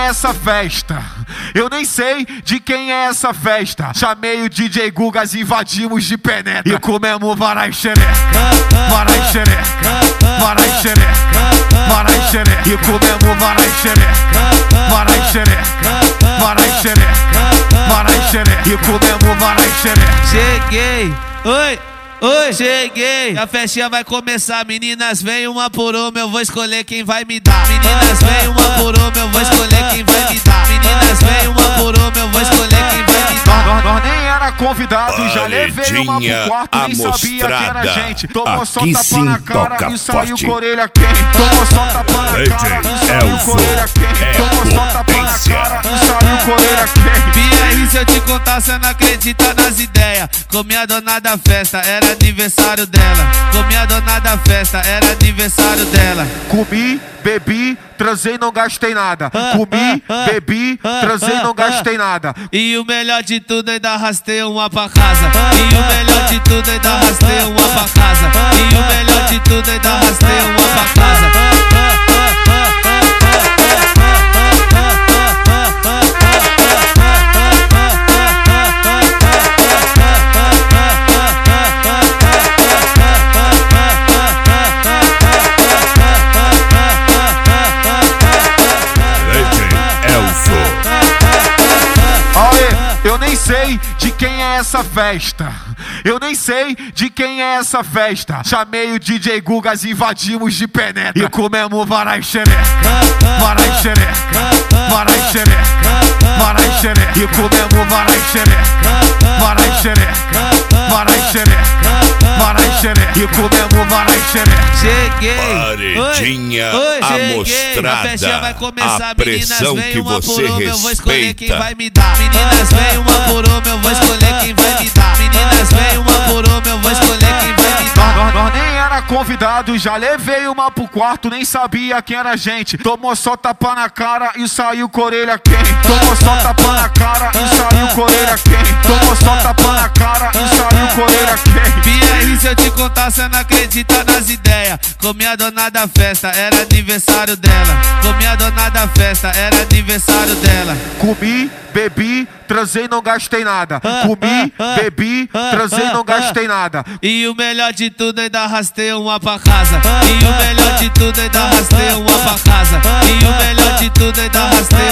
essa festa. Eu nem sei de quem é essa festa. Chamei o DJ Gugas, invadimos de penetra e comemos varai xereca, varai xereca, varai xereca, varai xereca. E comemos varai xereca, varai xereca, varai xereca, varai xereca. E comemos varai xereca. Cheguei, oi. Oi, cheguei, a festinha vai começar. Meninas, vem uma por uma, eu vou escolher quem vai me dar. Meninas, vem uma por uma, eu vou escolher quem vai me dar. Meninas, vem uma por uma, eu vou escolher quem vai me dar. Nós nem era convidado, já levei uma pro quarto, nem sabia que era gente. Tomou só tapa na cara e saiu com a orelha quente. Tomou só tapa na cara e saiu com a orelha quente. Tomou só tapa na cara e saiu com a orelha quente. PR, se eu te contar, cê não acredita nas ideias. Comi a dona da festa, era aniversário dela. Comi a dona da festa, era aniversário dela. Comi, bebi, transei, não gastei nada. Comi, bebi, transei, não gastei nada. E o melhor de tudo, ainda arrastei uma pra casa. E o melhor de tudo, ainda arrastei uma pra casa. E o melhor de tudo, ainda arrastei uma pra casa. Eu nem sei de quem é essa festa. Eu nem sei de quem é essa festa. Chamei o DJ Gugas, invadimos de penetra e comemos varai xereca, varai xereca, varai xereca, varai xereca. E comemos varai xereca, varai xereca, varai xereca, varai xereca. E comemos varai xereca. Cheguei, paredinha amostrada, a festinha vai começar. A pressão meninas, que você respeita. Eu vou escolher quem vai me dar. Meninas, vem uma por uma, eu vou escolher quem vai me dar. Meninas, vem uma por uma, eu vou escolher quem vai me dar. Nós nem era convidado, já levei uma pro quarto, nem sabia quem era gente. Tomou só tapa na cara e saiu com a orelha quente. Tomou só tapa na cara e saiu com a orelha quente. Tomou só tapa na cara e saiu com a orelha quente. PR, se eu te contar, cê não acredita nas ideias. Comi a dona da festa, era aniversário dela. Comi a dona da festa, era aniversário dela. Comi, bebi, transei, não gastei nada. Comi, bebi, transei, não gastei nada. E o melhor de tudo, ainda arrastei uma pra casa. E o melhor de tudo, ainda arrastei uma pra casa. E o melhor de tudo, ainda arrastei